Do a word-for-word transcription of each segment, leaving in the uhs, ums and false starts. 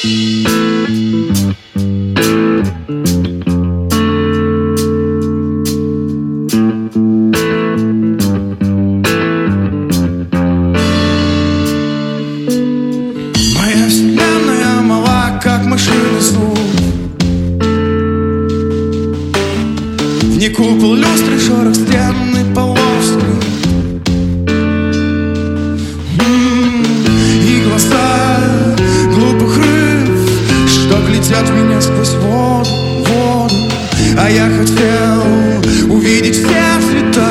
Моя вселенная мала, как машина слов. В ней купол, люстры, шорох стен и полоски. И глаза глупых рыб, что глядят в меня сквозь воду, воду. А я хотел увидеть все цвета.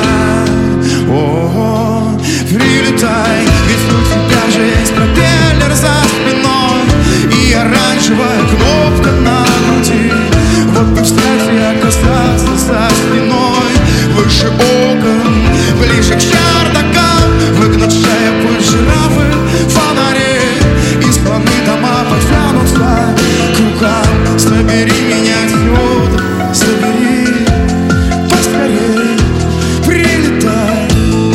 О, прилетай, ведь у тебя же есть пропеллер за спиной и оранжевая кнопка на груди. Вот представь, я касался за спиной, выше окон, ближе к чердакам. Выгнать шею, пусть жирафы, фонари, из планы дома потянутся к рукам. Собери меня отсюда, собери поскорей, прилетай.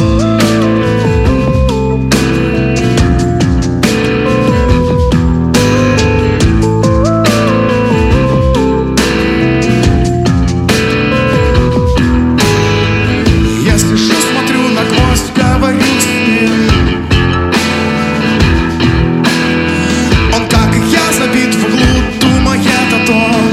Я сижу, смотрю на гвоздь, говорю с ним. Он, как и я, забит в углу, думает о том.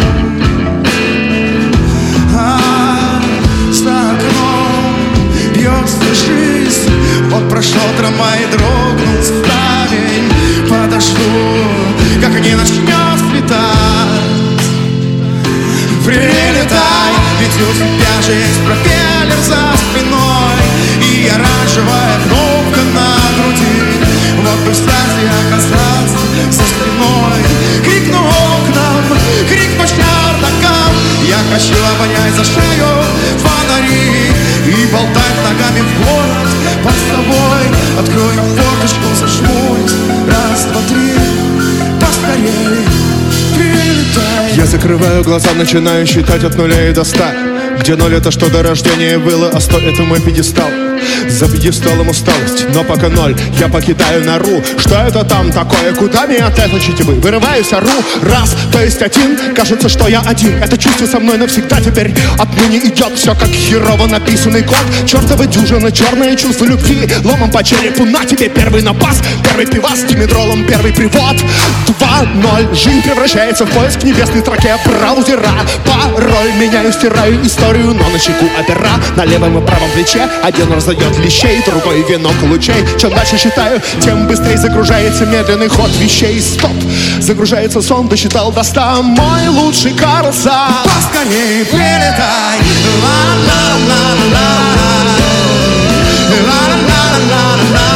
А за окном бьется жизнь. Вот прошел трамвай и дрогнул ставень. Подожду, как не начнет светать. Прилетай, ведь у тебя же есть пропеллер за спиной и оранжевая кнопка на груди. Вот представь, я оказался за спиной. Крикну окнам, крик по чердакам. Я хочу обонять за шею фонари и болтать ногами в город под собой. Открою форточку, зажмурюсь, раз, два, три, поскорей, прилетай. Я закрываю глаза, начинаю считать от нуля и до ста. Где ноль это что до рождения было, а сто это мой пьедестал. За пьедесталом усталость, но пока ноль, я покидаю нору. Что это там такое, куда меня отлетучите вы? Вырываюсь, ору, раз, то есть один. Кажется, что я один, это чувство со мной навсегда. Теперь отныне идет все как херово написанный код. Чертовы дюжины, черные чувства любви ломом по черепу, на тебе первый напас. Первый пивас с димедролом, первый привод. Два, ноль, жизнь превращается в поиск в небесной строке браузера. Пароль меняю, стираю историю, но на щеку опера. На левом и правом плече один раздает лещей, другой венок лучей. Чем дальше считаю, тем быстрее загружается медленный ход вещей. Стоп, загружается сон, досчитал до ста. Мой лучший Карлсон. Поскорей, прилетай. Ла-ла-ла-ла-ла. Ла-ла-ла-ла-ла-ла.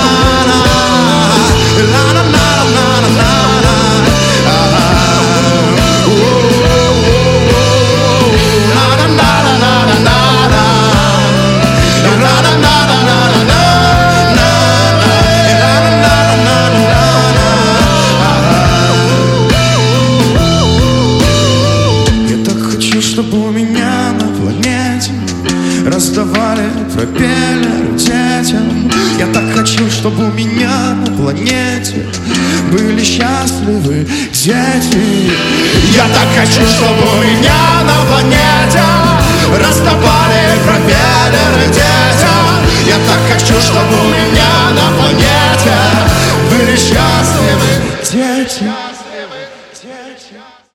Чтобы у меня на планете раздавали пропеллер детям. Я так хочу, чтобы у меня на планете были счастливы дети. Я так хочу, чтобы у меня на планете раздавали пропеллеры детям. Я так хочу, чтобы у меня на планете были счастливы дети.